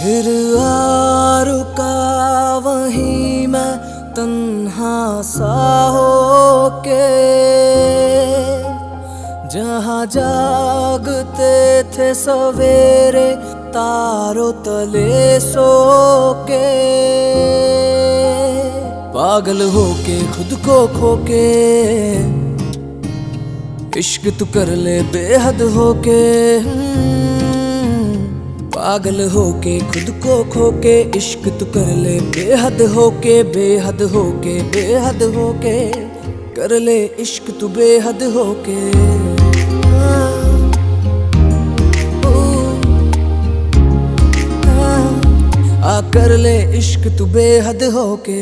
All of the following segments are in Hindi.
फिर आ रुका वहीं मैं तन्हा सा होके, जहाँ जागते थे सवेरे तारों तले सो के। पागल होके खुद को खोके, इश्क तू कर ले बेहद होके। पागल होके खुद को खोके, इश्क तू कर ले बेहद होके, बेहद होके, बेहद होके। कर ले इश्क तू बेहद होके। आ कर ले इश्क तू बेहद होके।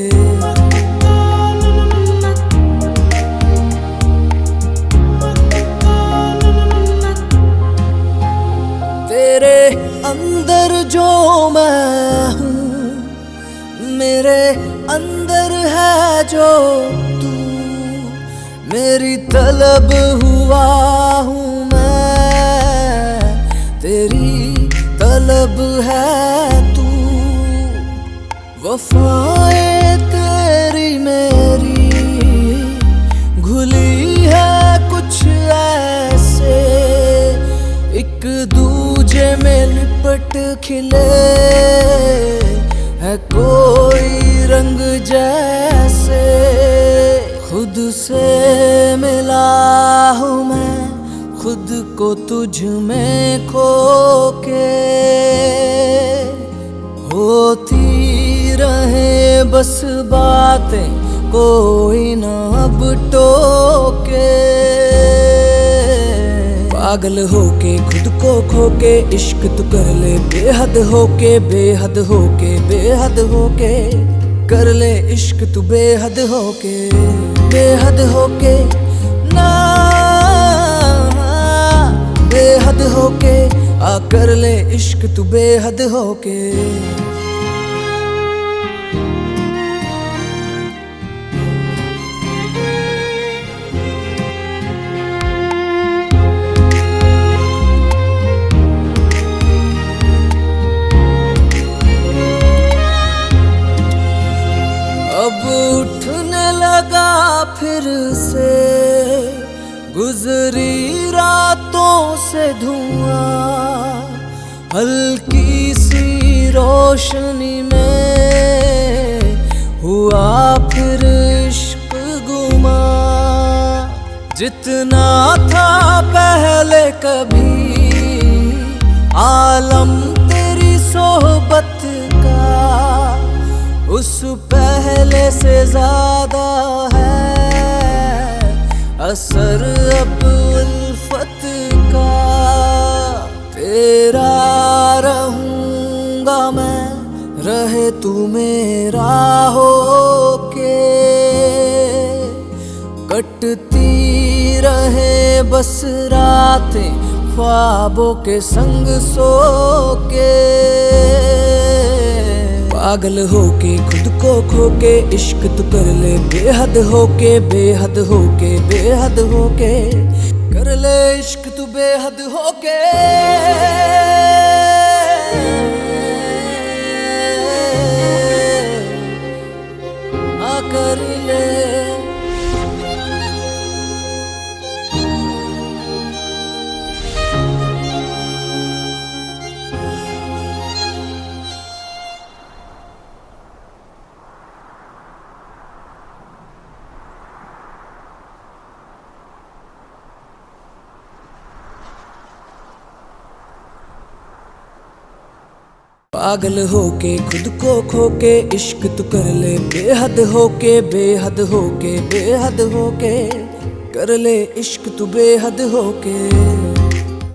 तेरे अंदर जो मैं हूँ, मेरे अंदर है जो तू। मेरी तलब हुआ हूँ मैं, तेरी तलब है तू। वफाएं तेरी मेरी घुली है कुछ ऐसे, एक दूजे में लिपट खिले है कोई रंग जैसे। खुद से मिला हूँ मैं, खुद को तुझ में खो के। होती रहे बस बातें, कोई ना अब टोके। पागल होके खुद को खोके, इश्क तू कर ले बेहद होके, बेहद होके, बेहद होके। कर ले इश्क तू बेहद होके, बेहद होके ना, बेहद होके। आ कर ले इश्क तू बेहद होके। अब उठने लगा फिर से गुजरी रातों से धुआं, हल्की सी रोशनी में हुआ फिर इश्क गुमा। जितना था पहले कभी आलम तेरी सोहबत का, उस पहले से ज्यादा है असर अब उल्फत का। तेरा रहूंगा मैं, रहे तू मेरा होके। कटती रहे बस रातें ख्वाबों के संग सो के। पागल होके खुद को खोके, इश्क तू कर ले बेहद होके, बेहद होके, बेहद होके। कर ले इश्क तू बेहद होके। आ कर ले पागल होके खुद को खोके, इश्क तू कर ले बेहद होके, बेहद होके, बेहद होके। कर ले इश्क तू बेहद होके।